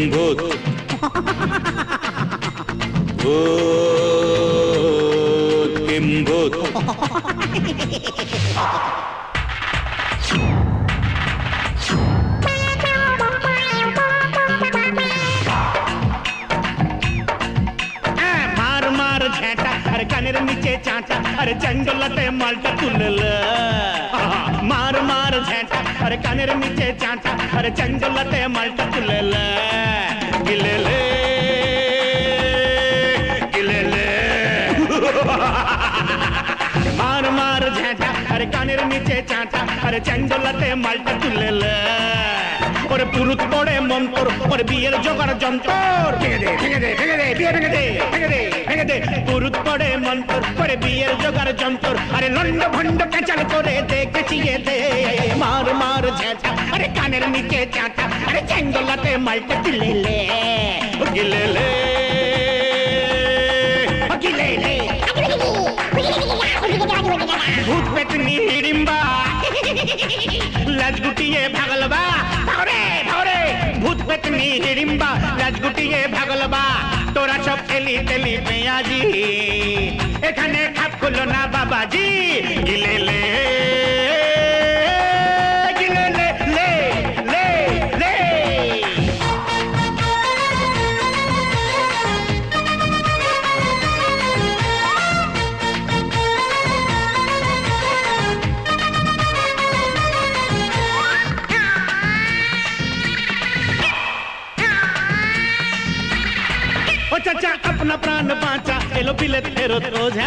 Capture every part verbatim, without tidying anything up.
ভূত ভূত কিম ভূত मार मार झेंटा अरे कानेर नीचे चांटा अरे जंगलते माल्टा तुलल मार मार झेंटा अरे कानेर नीचे चांटा अरे जंगलते माल्टा तुलल गिलेले गिलेले मार मार झेंटा अरे कानेर नीचे चांटा अरे जंगलते माल्टा तुलल ওরে পুরুত পড়ে মন্তর ওরে বিয়ের জোগাড় যন্তর ভেঙে দে ভেঙে দে ভেঙে দে বিয়ে ভেঙে দে ভেঙে দে ভেঙে দে পুরুত পড়ে মন্তর ওরে বিয়ের জোগাড় যন্তর আরে লন্ড ভন্ড কেচাল করে দেখেছি এ দে মার মার ঝেঁচা আরে কানের নিচে চাটা আরে জঙ্গলাতে মালটা গিলেলে গিলেলে গিলেলে ভূত পেতনি হিড়িম্বা লাজগুটিয়ে ভাগলবা ভাগরে ভাগরে ভূত পেতনি হিড়িম্বা লাজগুটিয়ে ভাগলবা তোরা সব খেলি তেলি পেঁয়াজি এখানে খাপ খুলো না বাবাজি গিলেলে গিলেলে লে লে লে ओ चाचा अपना प्राण बांचा एलो पिले तेरो ओझा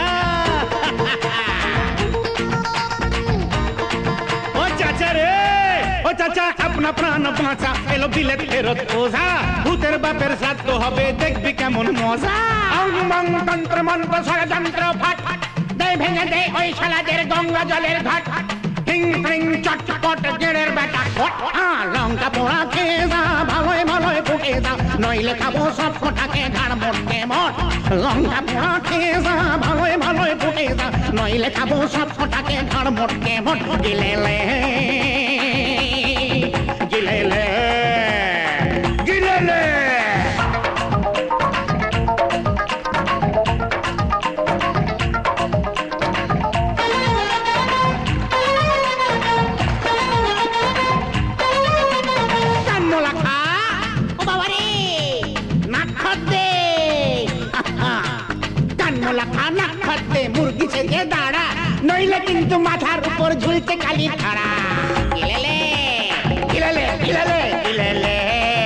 ओ चाचा रे ओ चाचा अपना प्राण बांचा एलो पिले तेरो ओझा भूतेर बापेर साथ तो হবে দেখবি কেমন মজা অং মং তন্ত্র মন্ত্র ষড়যন্ত্র ফাট দে ভেঙে দে ওই শালাদের গঙ্গা জলের ঘাট টিং টিং চটপট গেড়ের বেটা হ্যাঁ লঙ্কা পোড়া খেয়ে যা ভালোই ভালোই ফুটে যা নইলে খাবো সব কোটাকে ঘাড় মোটকে মোট লঙ্কা পোড়া খেয়ে যা ভালোই ভালোই ফুটে যা নইলে খাবো সব কোটাকে ঘাড় মোটকে মোট গিলেলে গিলেলে গিলেলে মুরগি ছেড়ে দাঁড়া নইলে কিন্তু মাথার উপর ঝুলতে কালি খাড়া গিলেলে গিলেলে গিলেলে গিলেলে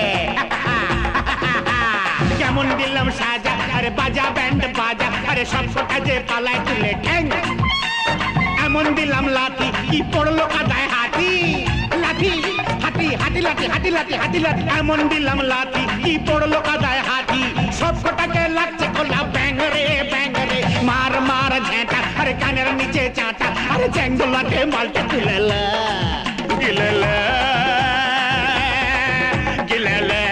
কেমন দিলাম সাজা আরে বাজা ব্যান্ড বাজা আরে সব কাজে পালায় তুলে ঠ্যাং এমন দিলাম লাঠি কি পড়লো কাদায় হাতি লাঠি হাতি হাতি লাঠি হাতি লাঠি হাতি লাঠি এমন দিলাম লাঠি কি পড়লো কাদায় হাতি সব কটাকে লাগছে খোলা ব্যাং রে ব্যাং রে মার মার ঝেঁটা আরে কানের নিচে চাটা আরে জঙ্গলাতে মালটা গিলেলে গিলেলে গিলেলে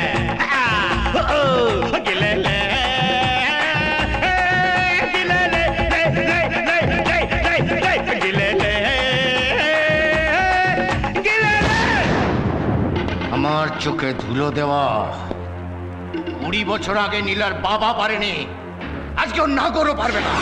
গিলেলে আমার চোখে ধুলো দেওয়া কুড়ি বছর আগে নীলার বাবা পারেনি, আজকে ওর নাগরও পারবে না।